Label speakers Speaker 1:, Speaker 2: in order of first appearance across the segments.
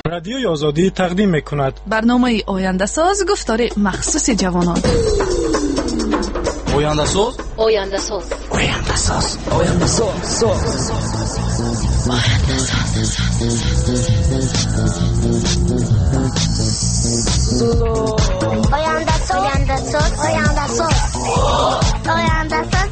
Speaker 1: رادیوی آزادی تقدیم می‌کند
Speaker 2: برنامه آینده ساز گفتار مخصوص جوانان.
Speaker 3: آینده ساز
Speaker 4: آینده ساز
Speaker 3: آینده ساز آینده ساز
Speaker 4: آینده ساز آینده ساز آینده ساز آینده ساز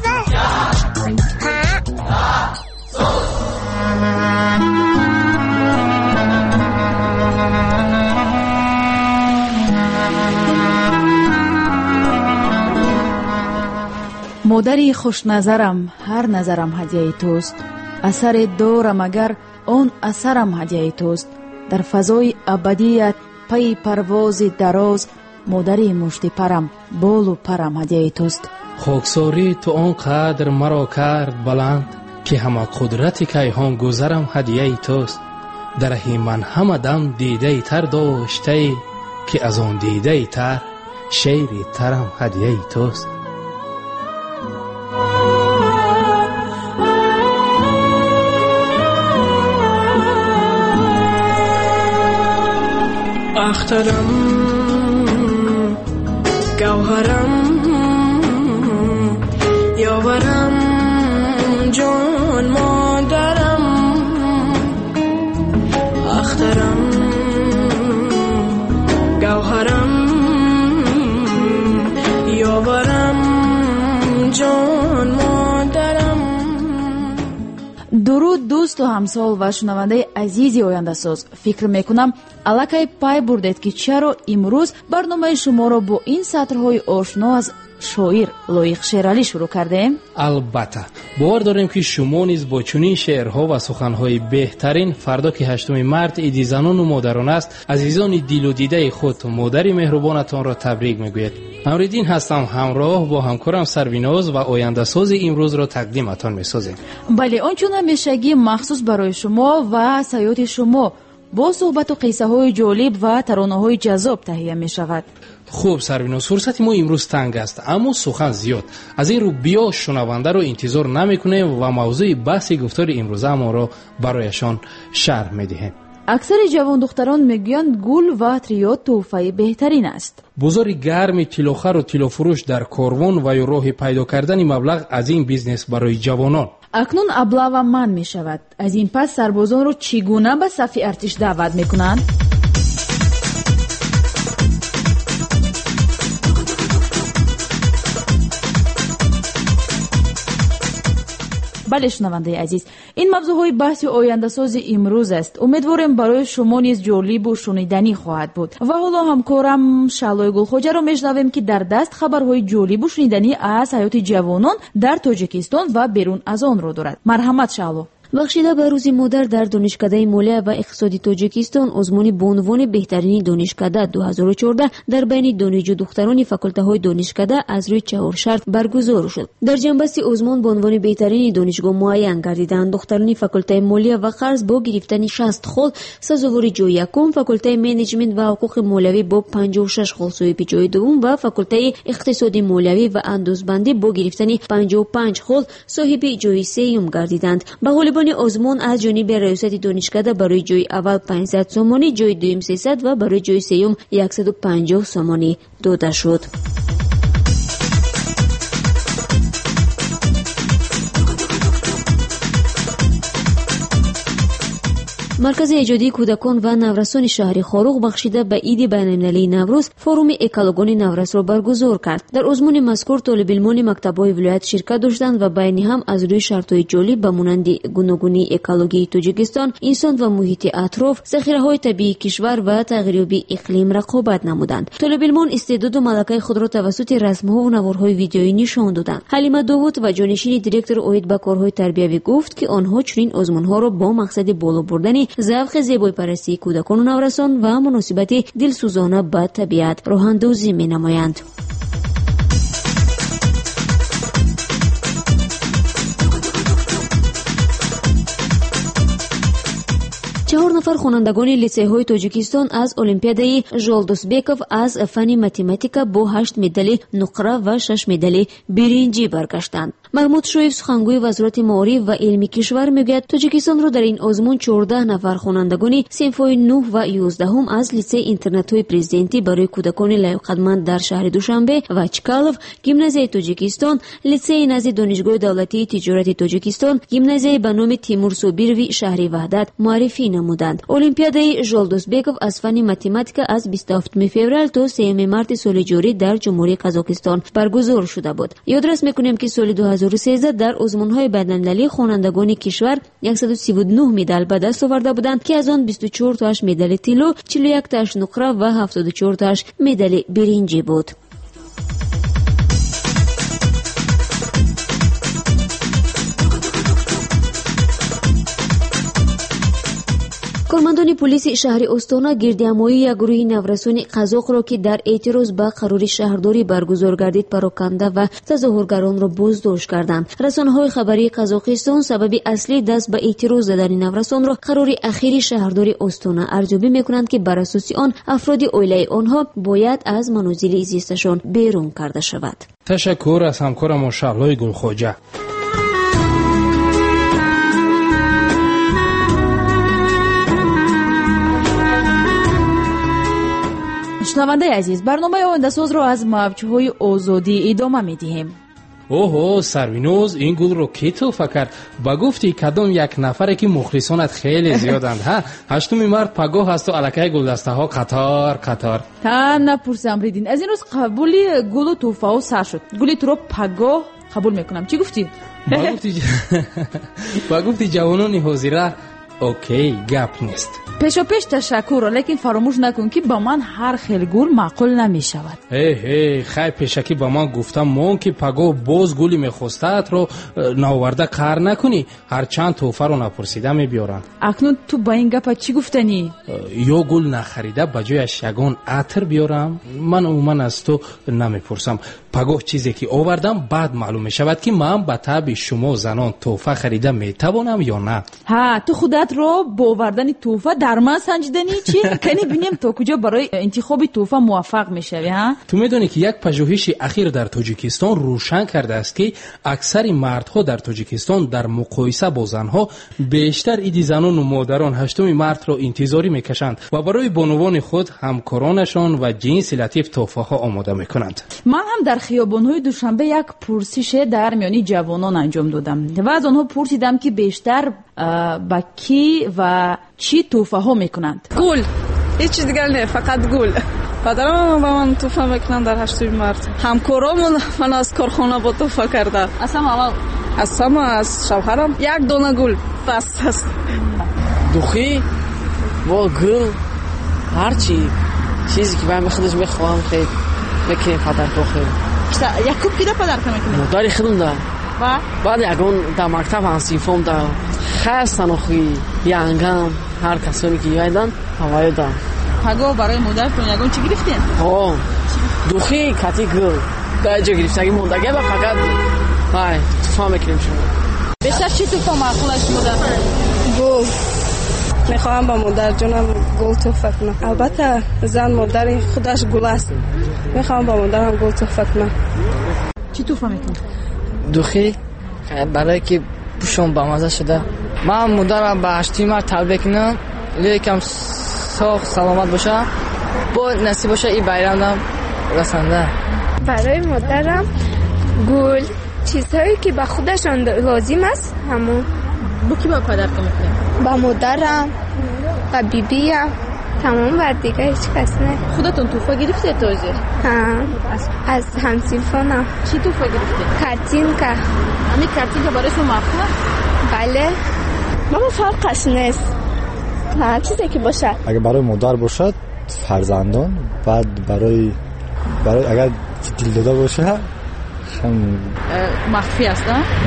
Speaker 2: مادری خوش نظرم، هر نظرم هدیه توست. اثر دارم اگر آن اثرم هدیه توست. در فضای ابدیت پی پرواز دراز، مادری مشتی پرم، بال و پرم هدیه توست.
Speaker 5: خاکساری تو آن قدر مرا کرد بلند، که همه قدرت کیهان گذرم هدیه توست. در راه من همه دم دیده تر داشته، که از آن دیده تر شیری ترم هدیه توست.
Speaker 6: اخترم گوهرم یاورم جان مادرم، اخترم گوهرم یاورم جان مادرم.
Speaker 2: درود دوست و همسال و شنونده عزیزی آینده ساز. فکر میکنم الکای پای بردید که چرا امروز برنامه شما را با این سطرهای آشنا از شاعر لایق شیرالی شروع کردیم.
Speaker 5: البته باور داریم که شما نیز با چنین شعرها و سخنهای بهترین فردا که 8 مارس عید زنان و مادران است، عزیزان دل و دیده خود مادر مهربانتان را تبریک میگوید. امریدین هستم، همراه با همکارم سرویناز و آینده ساز امروز را تقدیمتان میسازیم.
Speaker 2: بله، آنچه همیشگی مخصوص برای شما و سیاحت شما با صحبت و قصه های جالب و ترانه های جذاب تهیه می شود.
Speaker 5: خوب سرویناز، فرصت ما امروز تنگ است اما سخن زیاد، از این رو بیا شنونده رو انتظار نمی کنیم و موضوع بحث گفتار امروز ما را برایشان شرح می دهیم.
Speaker 2: اکثر جوان دختران میگویند گل و تریاد تحفه بهترین است.
Speaker 5: بازار گرم تیلوخر و تیلوفروش در کاروان و یا راه پیدا کردن مبلغ از این بیزنس برای جوانان
Speaker 2: اکنون ابله من می شود. از این پس سربازان رو چگونه به صف ارتش دعوت می کنند؟ بله شنونده عزیز، این موضوعهای بحث آینده ساز امروز است. امیدوارم برای شما نیز جالب و شنیدنی خواهد بود. و حالا همکارم شعلای گلخوجه را میشنویم که در دست خبرهای جالب و شنیدنی از حیات جوانان در تاجیکستان و بیرون از آن را دارد. مرحمت شعلو.
Speaker 7: بخشیده به روز مادر در دانشکده مالیه و اقتصادی تاجیکستان، آزمون به عنوان بهترین دانشکده 2014 در بین دانشجو دختران فاکولته های دانشکده از روی 4 شرط برگزار شد. در جنبسته آزمون به عنوان بهترین دانشگاه معین گردیدند دختران فاکولته مالیه و قرض با گرفتن 60 خال سزاوار جای یکم، فاکولته منیجمنت و حقوق مالیوی با 56 خال صاحب جای دوم و فاکولته اقتصادی مالیوی و اندازبندی با گرفتن 55 خال صاحب جای سوم گردیدند. به غالبان آزمون از جانب ریاست دانشکده برای جای اول 500 سومانی، جای دوم 300 و برای جای سوم 150 سومانی داده شد. مرکز ایجادی کودکان و نورسان شهر خاروق بخشیده به عید بین‌المللی نوروز فروم اکولوژی نورس را برگزار کرد. در آزمون مذکور طالب علمان مکتب‌های ولایت شرکت داشتند و بین هم از روی شرط‌های جالب به مانند گوناگونی اکولوژی تاجیکستان، انسان و محیط اطراف، ذخیره‌های طبیعی کشور و تغییریابی اقلیم رقابت نمودند. طالب علمان استعداد و ملکه خود را توسط رسم‌ها و نوارهای ویدیویی نشان دادند. حلیمه داوود و جانشین دیرکتور اوید به کارهای تربیوی گفت که آنها چنین آزمون‌ها را با مقصد بالا بردن ذوق زیبایی پرستی کودکان و نورسان و مناسبت دلسوزانه به طبیعت راه اندازی می‌نمایند. 4 نفر خوانندگان لیسه‌های تاجیکستان از المپیادای ژالدوسبکov از فن متماتیکا با 8 مدال نقره و 6 مدال برنجی برگشتند. محمود شویف سخنگوی وزارت معارف و علم کشور میگوید تاجیکستان را در این آزمون 14 نفر خوانندگان صنف‌های 9 و 11 از لیسه اینترنت‌های پرزیدنتی برای کودکان لایق‌مند در شهر دوشنبه و چکالف، گیمنازیای تاجیکستان، لیسه نزد دانشگاه دولتی تجارت تاجیکستان، گیمنازیای به نام تیمور صابروی شهر وحدت معرفی نمودند. المپیادای ژالدوسبکov از فن متماتیکا از 27 فوریه تا 3 مارس سال جاری در جمهوری قزاقستان برگزار شده بود. یادرس می‌کنیم که سال 2013 در آزمون‌های بین‌المللی خوانندگان کشور 139 مدال به دست آورده بودند که از آن 24 تاش مدال طلا، 41 تاش نقره و 74 تاش مدال برنجی بود. کارمندان پلیس شهر استانا گردهمایی یک گروه نورسان قزاق را که در اعتراض به قرار شهرداری برگزار گردید پراکنده و تظاهرگران را بازداشت کردند. رسانه‌های خبری قزاقستان سبب اصلی دست به اعتراض زدن نورسان را قرار اخیری شهرداری استانا ارزیابی می‌کنند که بر اساس آن افراد عائله آنها باید از منازل زیستشان بیرون کرده شود.
Speaker 5: تشکر از همکارم شعلای گلخواجه.
Speaker 2: شنونده عزیز، برنامه آینده‌ساز را از موجهای آزادی ادامه می‌دهیم.
Speaker 5: اوه سروینوز، این گل رو کی توفه کرد؟ با گفتی کدام یک نفره که مخلصانت خیلی زیادند ها؟ 8 مارس پگاه هست و الکه گلدسته ها قطار
Speaker 2: تا نپرس امریدین. از این روز قبولی گل و توفه ها سر شد. گلی تو رو پگاه قبول میکنم. چی گفتی؟
Speaker 5: با گفتی جوانان حاضره اوکی گپ نیست.
Speaker 2: پیشا پیش تشکر، لیکن فراموش نکن که با من هر خیلی گل معقول نمی شود.
Speaker 5: خیلی پیشکی با من گفتم مون که پگاه باز گلی میخواستت رو ناورده کار نکنی، هر چند توفه رو نپرسیده میبیارن.
Speaker 2: اکنون تو با این گپ چی گفتنی؟
Speaker 5: یا گل نخریده بجایش یگان عطر بیارم؟ من عموما از تو نمیپرسم. پگاه چیزی که آوردم بعد معلوم میشود که من به طبع شما زنان توفه خریده میتوانم یا نه.
Speaker 2: ها تو خودت رو با آوردن توفه در من سنجیدنی چی؟ کنی ببینیم تا کجا برای انتخاب توفه موفق میشوی ها؟
Speaker 5: تو میدونی که یک پژوهش اخیر در تاجیکستان روشن کرده است که اکثر مردها در تاجیکستان در مقایسه با زنها بیشتر ایدی زنان و مادران 8 مارس را انتظاری میکشند و برای بانوان خود همکارانشان و جنس لطیف توفه ها آماده میکنند.
Speaker 2: من هم در خیابان‌های دوشنبه یک پرسش در میان جوانان انجام دادم و از آنها پرسیدم که بیشتر با کی و چی توفه ها میکنند.
Speaker 8: گل، هیچ چیز دیگر نه، فقط گل. پدرم با من توفه میکنند در 8 مارس. همکارامون من از کارخانه با توفه کرده. اصلا از شوهرم یک دونه گل بس است.
Speaker 9: دوخی با گل هرچی چیزی که من خودش میخوام خیلی میکنیم پدر بخیر.
Speaker 2: یک کوب کی پدر میکنه؟
Speaker 9: مادری خودم دارم. بعد یکون در مکتب انسیفم در خستن و خوی یانگم هر کسانی که یایدن هوایی دارم.
Speaker 2: پگاه برای مادرتون یکون چی گرفتین؟
Speaker 9: دوخی کتی گل در جا گرفتگی موندگه و فقط توفه میکنیم شما.
Speaker 2: بیشتر چی توفه معقول است مادر؟
Speaker 8: گل. میخواهم با مادر جونم گل توفه کنم. البته زن مادر خودش گل است. میخواهم با مادرم گل توفه کنم.
Speaker 2: چی توفه میکنی؟
Speaker 9: دوخی برای که پوشم با مزه شده. من مادرم با 8 مارس تبریک کنم. لیکن ساخت سلامت باشه. با نصیب باشه این بیرانم رسنده.
Speaker 10: برای مادرم گل، چیزهایی که به خودشان لازم است همون.
Speaker 2: با کی با پدر که میکنی؟
Speaker 10: با مادرم و بیبیم، تمام بر دیگه هیچ کس نه.
Speaker 2: خودتون توفه گرفته تازه؟
Speaker 10: از همسیفانم.
Speaker 2: چی توفه گرفته؟
Speaker 10: کارتینکا.
Speaker 2: همین کارتینکا برای شما معقوله؟
Speaker 10: بله. ماما فرقش نیست، هر چیزی که باشه.
Speaker 11: اگه برای مادر باشد فرزندان، بعد برای اگر دل داده باشه
Speaker 2: مخفی است.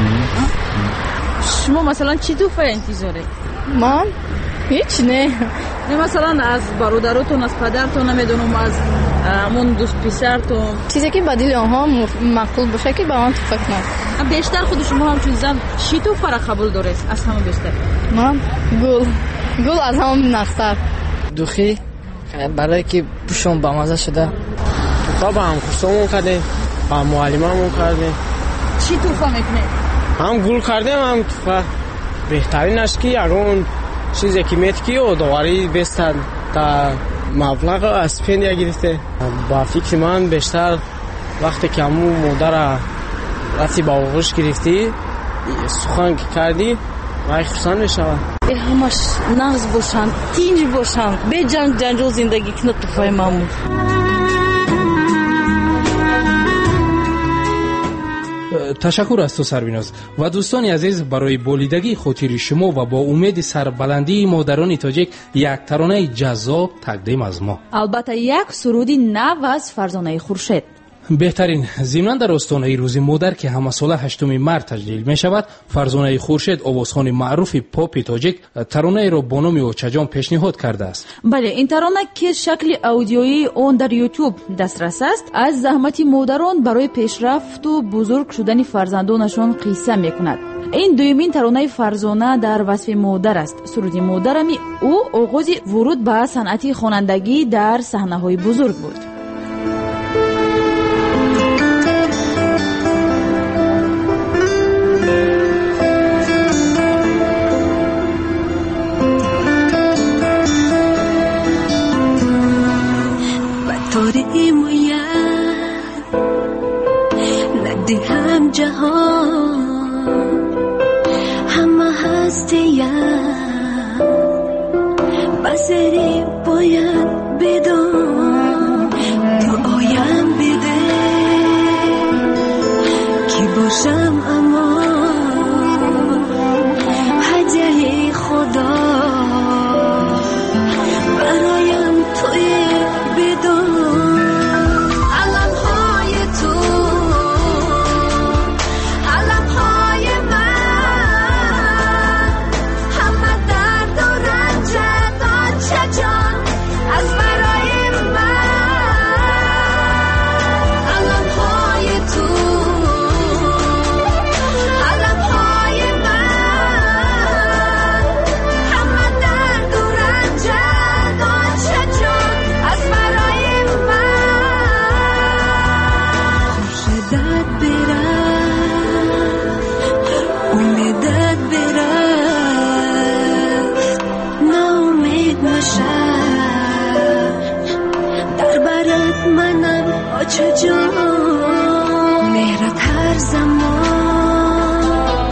Speaker 2: شما مثلا چی توفه انتظاره؟
Speaker 8: من هیچ نه.
Speaker 2: مثلا از برادراتون، از پدرتون، نمیدونم از همون دوست پسرتون،
Speaker 8: چیزی که بدیل آنها معقول باشه که با من توفه کنم.
Speaker 2: بیشتر خود شما هم چون زن چی توفه را قبول دارید؟ از همه بیشتر
Speaker 8: من گل. گل از همه نختر.
Speaker 9: دوخی برای که بوشون بامزه شده.
Speaker 12: توفا با هم کورسامون کردیم، با معلممون کردیم.
Speaker 2: چی توفا میکنه؟
Speaker 12: هم گل کردیم هم توفا. بهترینش که اون چیزی که میتکی و دواری بستن تا مبلغ اسپندیا گرفته. با فکر من بیشتر وقتی که همون مادر رفتی با آغوش گرفتی سخن کردی وای خرسان میشود.
Speaker 8: همش نغز باشن، تینج باشن، به جنگ جنجال زندگی کنه توفای مامون.
Speaker 5: تشکر از تو سربیناز و دوستان عزیز. برای بولیدگی خاطر شما و با امید سربلندی مادران تاجیک یک ترانه جذاب تقدیم از ما.
Speaker 2: البته یک سرودی نو از فرزانه خورشید.
Speaker 5: بهترین ضمن در آستانه روز مادر که همه ساله 8 مارس تجلیل می شود، فرزانه خورشید آوازخوان معروف پاپ تاجیک ترانه را با نام اوچاجان پیشنهاد کرده است.
Speaker 2: بله، این ترانه که شکل اودیویی اون در یوتیوب دسترس است، از زحمت مادران برای پیشرفت و بزرگ شدن فرزندانشان قصه می کند. این دومین ترانه فرزانه در وصف مادر است. سرود مادرمی او آغاز ورود به صنعت خوانندگی در صحنه‌های بزرگ بود.
Speaker 6: هم جهان همه هستیم بسری باید بدون تو آیم بده کی باشم اما هدیه خدا برایم توی بدون مهرت هر زمان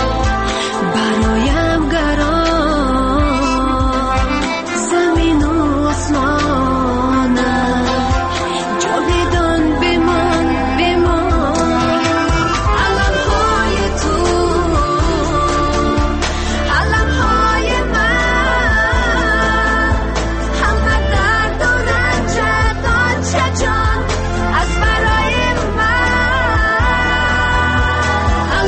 Speaker 6: برایم گران زمین و آسمان جاودان بمان علمهای تو علمهای من همه درد و رنج داد چه جان از برای من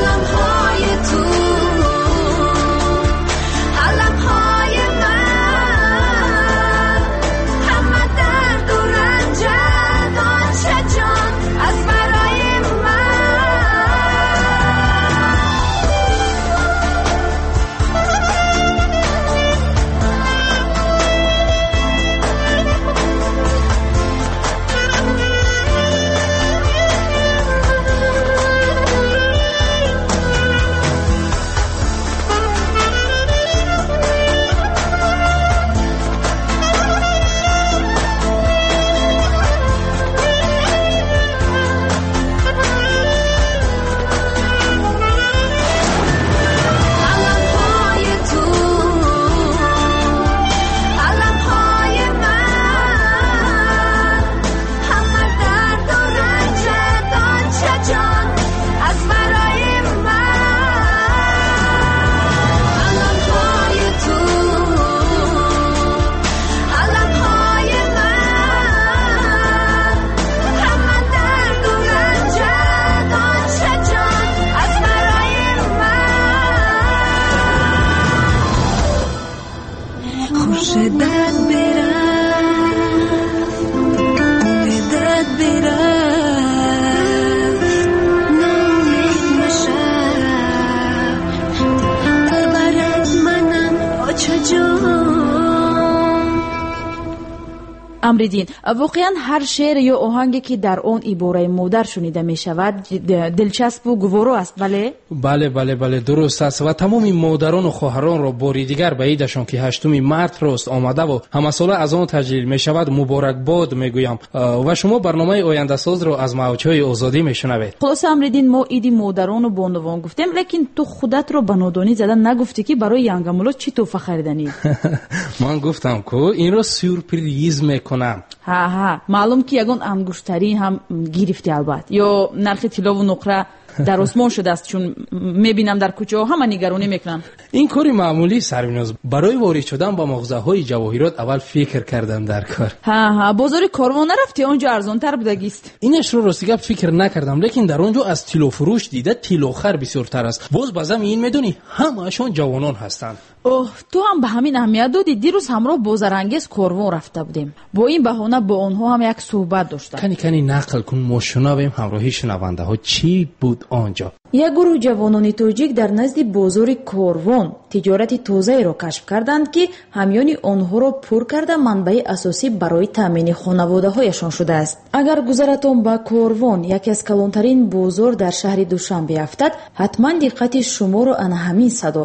Speaker 2: амридин, воқеан ҳар шеър ё оҳанге ки дар он ибораи модар шунида мешавад дилчаспу гуворо аст, бале?
Speaker 5: бале, дуруст аст ва тамоми модарону хоҳаронро бори дигар ба идашон ки 8 март рост омадаву ҳамасола аз он таҷлил мешавад муборакбод мегӯям ва шумо барномаи ояндасозро аз мавҷҳои озодӣ мешунавед.
Speaker 2: хулоса амридин, мо иди модарону бонувон гуфтем, лекин ту худатро ба нодонӣ зада нагуфтӣ ки барои янгамуло чӣ тӯҳфа хариданӣ?
Speaker 5: ман гуфтам ку инро сюрприз мекунам.
Speaker 2: ҳа маълум ки ягон ангуштарин ҳам гирифтӣ албат ё нархи тилову нуқра дар осмон шудааст, чун мебинам дар кӯчаҳо ҳама нигаронӣ мекунанд.
Speaker 5: ин кори маъмулӣ Сарвиноз. барои ворид шудан ба мағозаҳои ҷавоҳирот аввал фикр кардам дар кор.
Speaker 2: ҳа бозори Корвон нарафтӣ? он ҷо арзонтар будагист.
Speaker 5: инашро ростигап фикр накардам, лекин дар он ҷо аз тилофурӯш дида тилохар бисёртар аст. боз ба зами ин медонӣ ҳамаашон ҷавонон ҳастанд.
Speaker 2: оҳ, ту ҳам ба ҳамин аҳамият додӣ. дирӯз ҳамроҳ бо Зарангез Корвон рафта будем. бо ин баҳона бо онҳо ҳам як суҳбат доштам.
Speaker 5: кани нақл кун, мо шунавем ҳамроҳи шунавандаҳо чӣ буд он ҷо.
Speaker 2: як гурӯҳ ҷавонони тоҷик дар назди бозори Корвон тиҷорати тозаеро кашф карданд ки ҳамёни онҳоро пур карда манбаи асосӣ барои таъмини хонаводаҳояшон шудааст. агар гузаратон ба Корвон, яке аз калонтарин бозор дар шаҳри Душанбе афтад, ҳатман диққати шуморо ана ҳамин садо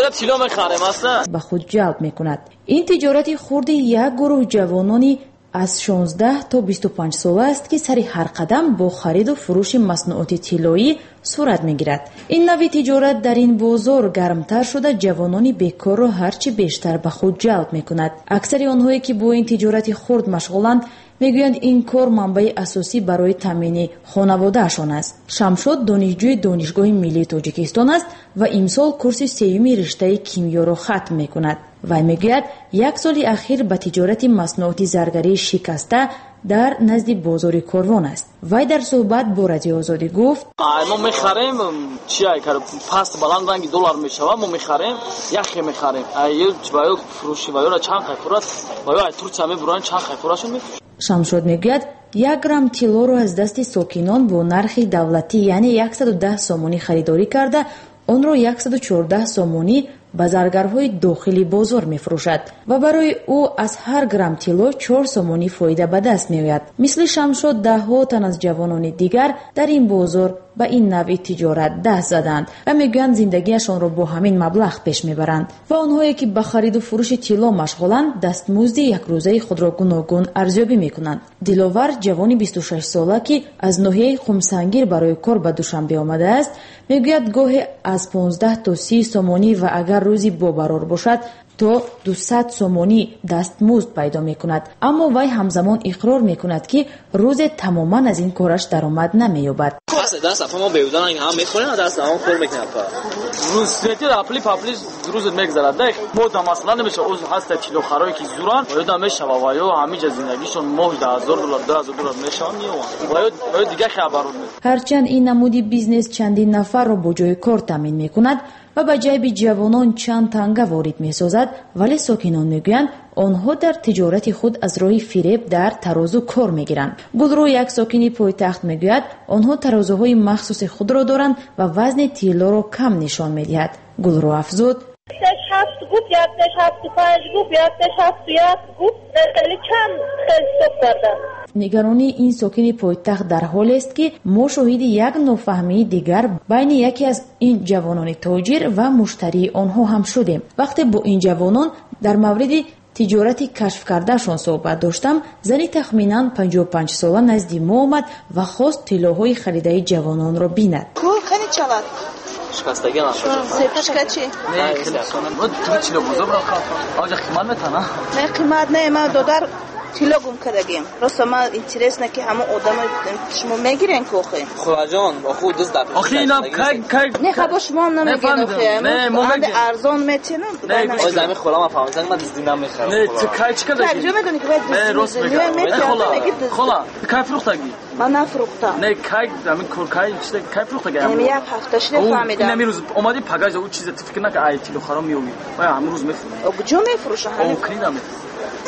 Speaker 2: ба худ ҷалб мекунад. ин тиҷорати хурди як гурӯҳ ҷавонони аз 16 то 25 сола аст ки сари ҳар қадам бо хариду фурӯши маснуоти тиллоӣ сурат мегирад. ин нави тиҷорат дар ин бозор гармтар шуда ҷавонони бекорро ҳарчи бештар ба худ ҷалб мекунад. аксари онҳое ки бо ин тиҷорати хурд машғуланд мегӯянд ин кор манбаи асосӣ барои таъмини хонаводаашон аст. Шамшод донишҷӯи донишгоҳи миллии Тоҷикистон аст ва имсол курси сеюми риштаи кимиёро хатм мекунад. вай мегӯяд як соли ахир ба тиҷорати маснуоти заргарӣ шикаста дар назди бозори Корвон аст. вай дар суҳбат бо Радиои Озодӣ гуфт:
Speaker 13: мо мехарем паст баланд ранги доллар мешава, мо мехарем яхе мехарем ё фурӯши ва ёра чанд қайфурат ва ё Турсия мебуранд чанд қайфурашон мефурӯшанд. Шамшод
Speaker 2: мегӯяд 1 грамм тиллоро аз дасти сокинон бо нархи давлатӣ яъне 110 сомонӣ харидорӣ карда онро 114 сомонӣ ба заргарҳои дохили бозор мефурӯшад ва барои ӯ аз ҳар грамм тилло 4 сомонӣ фоида ба даст меояд. мисли Шамшод даҳҳо тан аз ҷавонони дигар дар ин бозор ба ин навъи тиҷорат даст заданд ва мегӯянд зиндагиашонро бо ҳамин маблағ пеш мебаранд ва онҳое ки ба хариду фурӯши тилло машғуланд дастмузди якрӯзаи худро гуногун арзёбӣ мекунанд. Диловар ҷавони 26 сола ки аз ноҳияи Хумсангир барои кор ба Душанбе омадааст мегӯяд гоҳе аз 15 то 30 сомонӣ ва агар рӯзи бобарор бошад то 200 сомонӣ дастмузд пайдо мекунад. аммо вай ҳамзамон иқрор мекунад ки рӯзе тамоман аз ин кораш даромад намеёбад. ҳарчанд ин намуди бизнес чандин нафарро бо ҷои кор таъмин мекунад ва ба ҷайби ҷавонон чанд танга ворид месозад, вале сокинон мегӯянд онҳо дар тиҷорати худ аз роҳи фиреб дар тарозу кор мегиранд. Гулрӯ, як сокини пойтахт, мегӯяд онҳо тарозуҳои махсуси худро доранд ва вазни тиллоро кам нишон медиҳад. Гулрӯ афзуд: нигаронии ин сокини пойтахт дар ҳолест ки мо шоҳиди як нофаҳмии дигар байни яке аз ин ҷавонони тоҷир ва муштарии онҳо ҳам шудем. вақте бо ин ҷавонон дар мавриди тиҷорати кашф кардаашон суҳбат доштам, зани тахминан 55 сола назди мо омад ва хост тиллоҳои харидаи ҷавононро бинад.
Speaker 13: шикастаги шикачи не вот тило бузург аҷа қимат метана не қимат не ма додар тило гум кардагим просто ма интересно ки ҳама одама шумо мегирен ки охи хураҷон оху дуз дар охи инам кай не хабо шумо намегирен охи не мо мегирен арзон метинам ой зами хӯрам фаҳмизан ма дизди намехарам не ти кай чӣ кардагӣ кай ҷо медонӣ ки бояд дизди хола кай фурӯхтагӣ ман нафурӯхтам не кай амин кор кай чиз кай фурӯхтагӣ як ҳафта шуда фаҳмидам ин амин рӯз омади пагаж ӯ чиз ти фикр нака ай тило харом меёвӣ ой ҳамин рӯз мефурӯшам ҷо мефурӯшам ҳамин клина мефурӯшам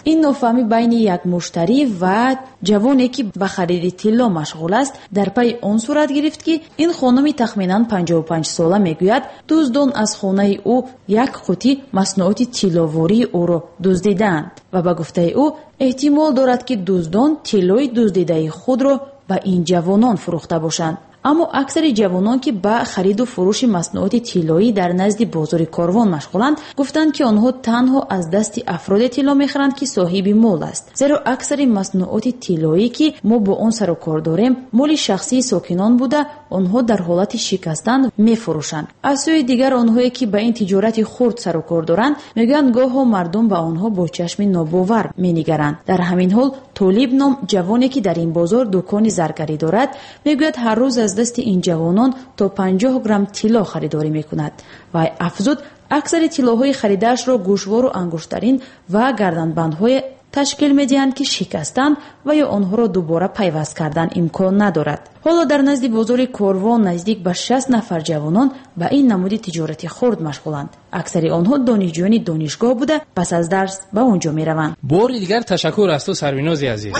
Speaker 2: این نوفهمی بین یک مشتری و جوانی که به خرید طلا مشغول است در پی آن صورت گرفت که این خانم تخمینا 55 ساله میگوید دزدان از خانه او یک قوطی مصنوعات طلاواری او را دزدیدند و به گفته او احتمال دارد که دزدان طلای دزدیده خود را به این جوانان فروخته باشند. اما اکثر جوانان که به خرید و فروش مصنوعات طلایی در نزد بازار کاروان مشغولند گفتند که آنها تنها از دست افراد طلا میخرند که صاحب مال است، زیرا اکثر مصنوعات طلایی که ما با آن سر و کار داریم مال شخصی ساکنان بوده آنها در حالت شکستن میفروشند. از سوی دیگر آنهایی که به این تجارت خرد سر و کار دارند میگویند گاه مردم به آنها با چشم ناباور مینگرند. در همین حال طالب نام جوانی که در این بازار دکان زرگری دارد میگوید هر روز از دست این جوانان تا 50 گرم طلا خریداری میکند و افزود اکثر طلاهای خریدش را گوشوار و انگشترین و گردنبندهای تشکیل میدهند که شکستن و یا آنها را دوباره پیوست کردن امکان ندارد. حالا در نزد بازار کاروان نزدیک به 60 نفر جوانان به این نمود تجارت خرد مشغولند. اکثر آنها دانشجویان دانشگاه بوده پس از درس به اونجا میروند.
Speaker 5: بار دیگر تشکر از تو سرویناز عزیز.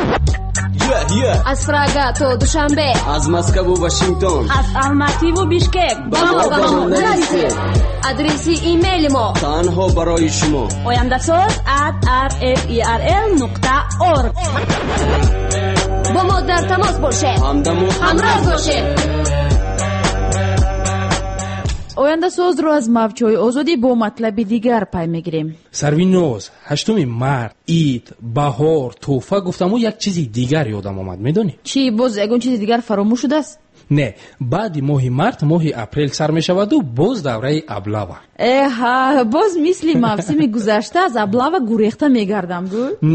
Speaker 14: از فراگا تا دوشنبه،
Speaker 3: از مسکو و واشنگتن،
Speaker 14: از الماتی و بیشکک با ما نرسید. آدرس ایمیل ما
Speaker 3: تنها برای شما
Speaker 14: oyandasaz@rferl.org. با ما در تماس باشید، همراه باشید.
Speaker 2: آینده ساز رو از موجهای آزادی با مطلب دیگر پی میگیریم.
Speaker 5: سرویناز 8 مارت عید بهار توفه گفتم و یک چیز دیگر یادم آمد. میدونی
Speaker 2: چی؟ باز یگون چیز دیگر فراموش شده است؟
Speaker 5: نه، بعد ماه مارت ماه اپریل سر می شود و باز دوره ابلاوا.
Speaker 2: باز مثل موسم گذشته از ابلاوا گریخته میگردم.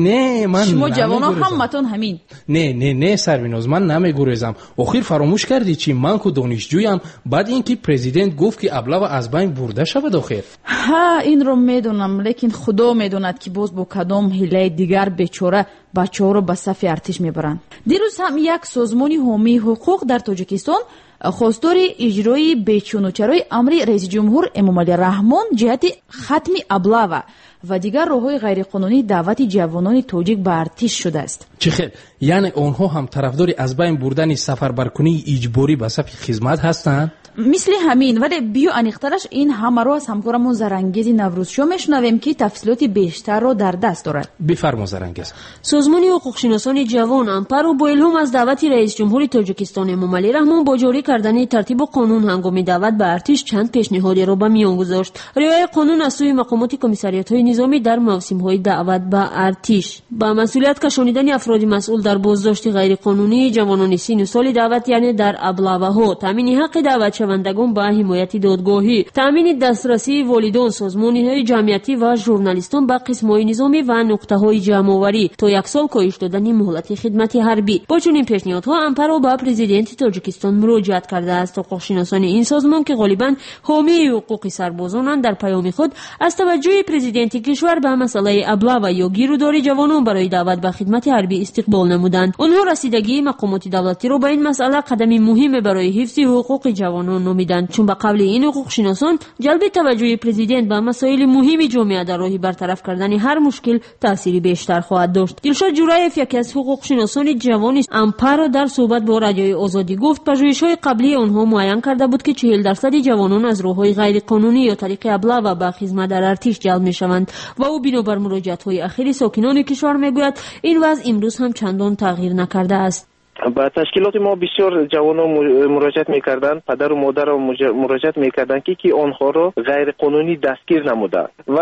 Speaker 5: نه من
Speaker 2: شما جوانا همتون همین.
Speaker 5: نه سرویناز من نمیگریزم. آخر فراموش کردی چی؟ من که دانشجویم بعد اینکه پرزیدنت گفت که ابلاوا از بین برده شود آخر.
Speaker 2: این رو میدونم، لیکن خدا میدوند که باز با کدام حیله دیگر بیچاره بچه‌ها رو به صف ارتش میبرند. دیروز هم یک سازمان حامی حقوق در تاجیکستان خواستار اجرای بیچونوچرای امر رئیس جمهور امامعلی رحمان جهت ختم ابلاوا و دیگر راههای غیرقانونی دعوت جوانان تاجیک به ارتش شده است.
Speaker 5: چه خیر، یعنی آنها هم طرفدار از بین بردن سفربرکنی اجباری به صف خدمت هستند؟
Speaker 2: مثل همین، ولی بیو انیخترش این همه رو از همکارمون زرانگیز نوروزشو میشنویم که تفصیلات بیشتر رو در دست دارد.
Speaker 5: بفرما زرانگیز.
Speaker 7: سازمان حقوقشناسان جوان امپارو با الهام از دعوت رئیس جمهور تاجیکستان امامعلی رحمان با جاری کردن ترتیب قانون هنگام دعوت به ارتش چند پیشنهادی را به میان گذاشت. رعایت قانون از سوی مقامات کمیساریات‌های نظامی در موسم‌های دعوت به ارتش، با مسئولیت کشانیدن افراد مسئول در بازداشت غیرقانونی جوانان سن و سال دعوت یعنی در ابلاواها، تامین حق دعوت شوندگان با حمایت دادگاهی، تامین دسترسی والدان، سازمان‌های جمعیتی و ژورنالیستان به قسم‌های نظامی و نقطه‌های جمع‌آوری تا 1 سال کاهش دادن مهلت خدمت حربی. با چنین پیشنهادها امپارو با پرزیدنت تاجیکستان مراجعت کرده است. حقوقشناسان این سازمان که غالباً حامی حقوق سربازانند در پیام خود از توجه پرزیدنت کشور به مسئله ابلاوا یا گیروداری جوانان برای دعوت به خدمت حربی استقبال نمودند. آنها رسیدگی مقامات دولتی را به این مسئله قدمی مهم برای حفظ حقوق جوانان نامیدند، چون به قبل این حقوقشناسان جلب توجه پرزیدنت به مسائل مهم جامعه در راه برطرف کردن هر مشکل تأثیری بیشتر خواهد داشت. دلشاد جورایف یکی از حقوقشناسان جوان امپارو در صحبت با رادیوی آزادی گفت پژوهش‌های قبلی آنها معین کرده بود که 40% جوانان از راه‌های غیرقانونی یا طریق ابلاوا به خدمت در ارتش جلب می‌شوند و او بنابر مراجعت‌های اخیر ساکنان کشور میگوید این وضع امروز هم چندان تغییر نکرده است.
Speaker 15: با تشکیلات ما بسیار جوانان مراجعت میکردند، پدر و مادر را مراجعت میکردند که آنها را غیر قانونی دستگیر نمودند و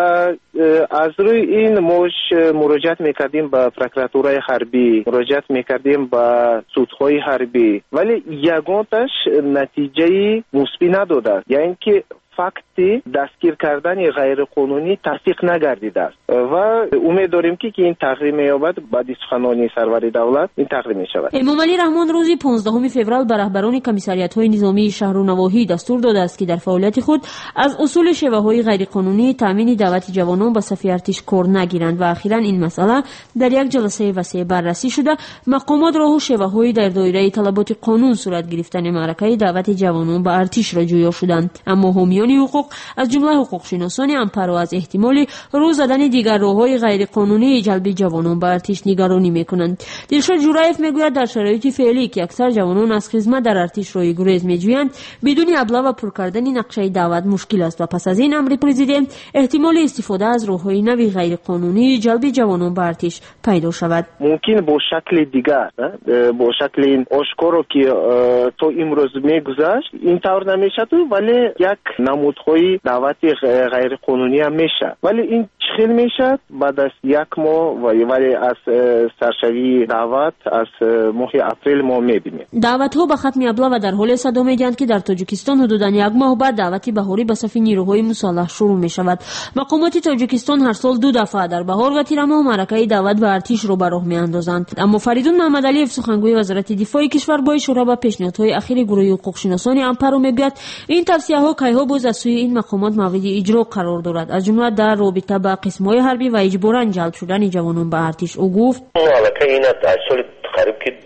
Speaker 15: از روی این ما مراجعت میکردیم به پروکراتورای حربی، مراجعت میکردیم به سودهای حربی، ولی یگانش نتیجه مثبت نداده، یعنی که فکتی دستگیر کردن غیر قانونی تصدیق نگردیده است و امید داریم که این تغییر می‌یابد. بعد از سخنانی سرور دولت این تغییر می‌شود.
Speaker 7: امامعلی رحمان روز 15 فوریه به رهبران کمیساریات‌های نظامی شهر و نواحی دستور داده است که در فعالیت خود از اصول شیوه‌های غیرقانونی تامین دعوت جوانان به صف ارتش کار نگیرند و اخیراً این مسئله در یک جلسه وسیع بررسی شده. مقامات راه و شیوه‌های در دایره طلبات قانون صورت گرفتن معرکه دعوت جوانان به ارتش را جویا شدند، اما حامیان حامیان حقوق از جمله حقوق شناسان امپارو از احتمال رو زدن دیگر راههای غیر قانونی جلب جوانان به ارتش نگرانی میکنند. دلشاد جورایف میگوید در شرایط فعلی که اکثر جوانان از خدمت در ارتش روی گریز میجویند بدون ابلاغ و پر کردن نقشه دعوت مشکل است و پس از این امر پرزیدنت احتمال استفاده از راههای نوی غیر قانونی جلب جوانان به ارتش پیدا شود.
Speaker 15: ممکن با شکل دیگر با شکل این آشکارا که تو امروز میگذشت این طور نمیشه ولی یک نمودهای دعوت غیر قانونی هم میشه ولی این چخیل میشه بعد از یک ماه ولی از سرشوی دعوت از ماه اپریل ما میبینیم.
Speaker 7: دعوت ها به ختم ابلاغ و در حال صدا میگن که در تاجیکستان حدوداً یک ماه بعد دعوت بهاری به صف نیروهای مسلح شروع می شود. مقامات تاجیکستان هر سال 2 دفعه در بهار و تیر ماه معرکه دعوت به ارتش رو به راه می اندازند. اما فریدون محمدعلی سخنگوی وزارت دفاع کشور با اشاره به پیشنهادهای اخیر گروه حقوق شناسان امپارو میگوید این توصیه ها کیها باز از سوی این مقامات مورد اجرا قرار دارد از جمله در رابطه با قسم‌های حربی و اجباراً جلب شدن جوانان به ارتش. او گفت
Speaker 16: قریب که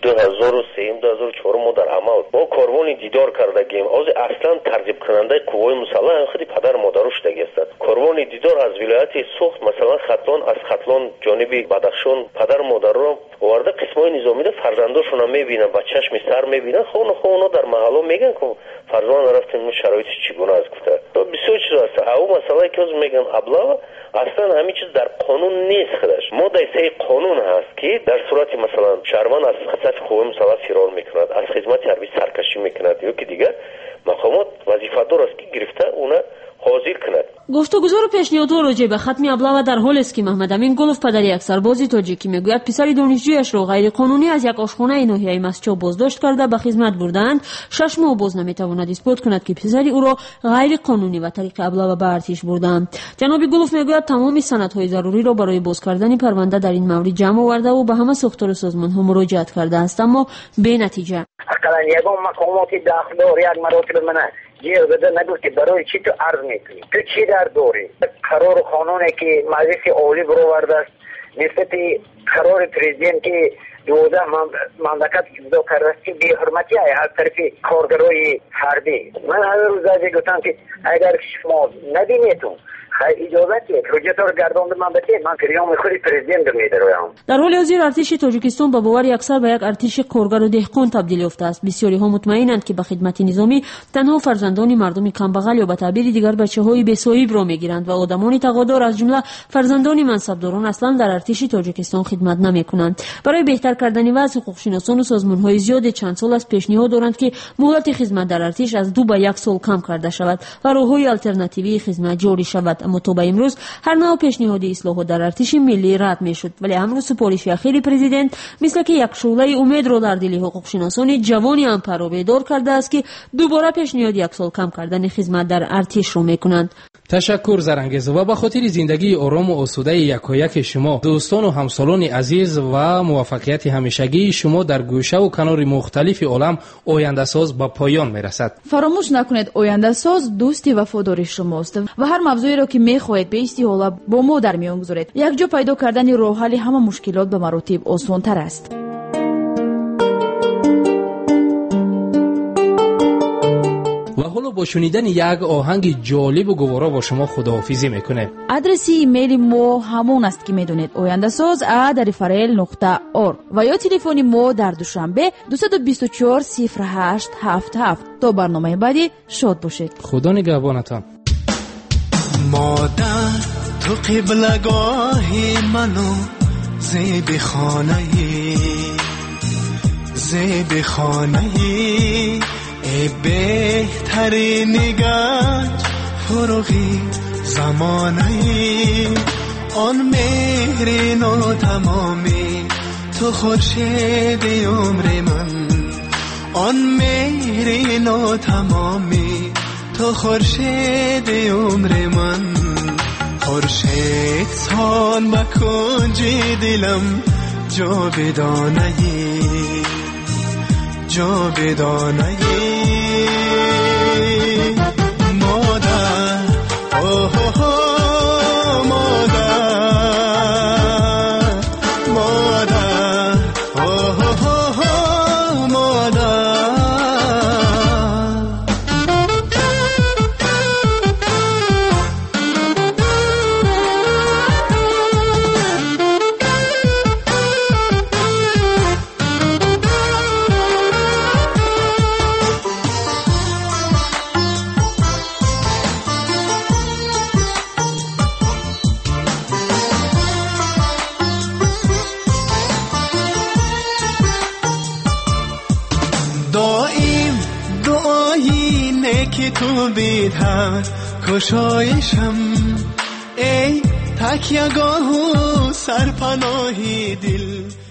Speaker 16: 2003-2004 ما در عمل با کاروانی دیدار کردگیم از اصلا ترتیب کننده قوای مسلح خودی پدر مادرش دگستد کاروانی دیدار از ولایت سوخت مثلا خطلان از خطلان جانب بدخشان پدر مادر رو آورده قسمای نظامی ده فرزنداشون میبینن با چشم سر میبینن خونه در محله میگن که فرزند رفتن شرایطش چگونه است گفته تو بسیار چیز است او مسئله که از میگن ابلاغ اصلا همین چیز در قانون نیست خودش ماده 3 قانون هست که در صورت مثلا شهروند از خدمت قوای مسلح فرار میکند از خدمت حربی سرکشی میکند یا که دیگه مقامات وظیفه دار است که گرفته اونه حاضر کند.
Speaker 7: گفتگوزار و پیشنهادها راجع به ختم ابلاغ در حال است که محمد امین گلوف پدر یک سرباز تاجیکی میگوید پسر دانشجویش را غیر قانونی از یک آشخانه ناحیه مسجد بازداشت کرده به خدمت بردند 6 ماه باز نمیتواند اثبات کند که پسر او را غیر قانونی و طریق ابلاغ به ارتش بردند. جناب گلوف میگوید تمام سندهای ضروری را برای باز کردن پرونده در این مورد جمع آورده و به همه ساختار سازمان‌ها مراجعت کرده است اما به نتیجه.
Speaker 17: اقلا یگان مقامات داخلدار یک مراتب منه جیر بده نگفت که برای چی تو عرض میکنی تو چی در دوری قرار قانونه که مجلس عالی برآورده است نسبت قرار پرزیدنت که 12 مملکت اجرا کرده است که بی حرمتی از طرف کارگرای حربی من هر روز گفتم که اگر شما ندینیتون اجازه پروژه گرداند من پیام خود پرزیدنت میدم.
Speaker 7: در حال حاضر ارتش تاجیکستان به باور اکثر به یک ارتش کارگر و دهقان تبدیل یافته است. بسیاری ها مطمئنند که به خدمت نظامی تنها فرزندان مردم کمبغل یا به تعبیر دیگر بچه‌های بی‌صاحب را میگیرند و آدمان تقاضادار از جمله فرزندان منصبداران اصلا در ارتش تاجیکستان خدمت نمی‌کنند. برای بهتر کردن وضع حقوق شناسان و سازمان‌های زیاد چند سال است پیشنهاد دارند که مهلت خدمت در ارتش از 2 به 1 سال کم کرده شود و راه‌های آلترناتیوی خدمت جاری شود. اما تا به امروز هر نوع پیشنهاد اصلاحات در ارتش ملی رد میشد ولی امروز سپارش اخیر پرزیدنت مثل که یک شعله امید را در دل حقوق شناسان جوان امپارو بیدار کرده است که دوباره پیشنهاد 1 سال کم کردن خدمت در ارتش را میکنند.
Speaker 5: تشکر زرانگیز و به خاطر زندگی آرام و آسوده یکایک شما دوستان و همسالان عزیز و موفقیت همیشگی شما در گوشه و کنار مختلف عالم آینده ساز به پایان میرسد.
Speaker 2: فراموش نکنید آینده ساز دوست وفادار شماست و هر موضوعی را که میخواهید به استحاله با ما در میان بگذارید. یک جا پیدا کردن راه حل همه مشکلات به مراتب آسان تر است.
Speaker 5: و حالا با شنیدن یک آهنگ جالب و گوارا با شما خداحافظی میکنه.
Speaker 2: آدرس ایمیل ما همون است که میدونید oyandasaz@farel.org و یا تلفن ما در دوشنبه 224 0877. تا برنامه بعدی شاد باشید.
Speaker 5: خدا نگهبانتان.
Speaker 18: مادر تو قبلگاه منو زیب خانه ای بهترین گنج فروغی زمانه ای آن مهر ناتمامی تو خورشید عمر من آن مهر ناتمامی تو خورشید عمر من خورشید سان با کنج دلم جاودانه مادر که تو بیدر کشایشم، ای تکیه‌گاه و سرپناهی دل.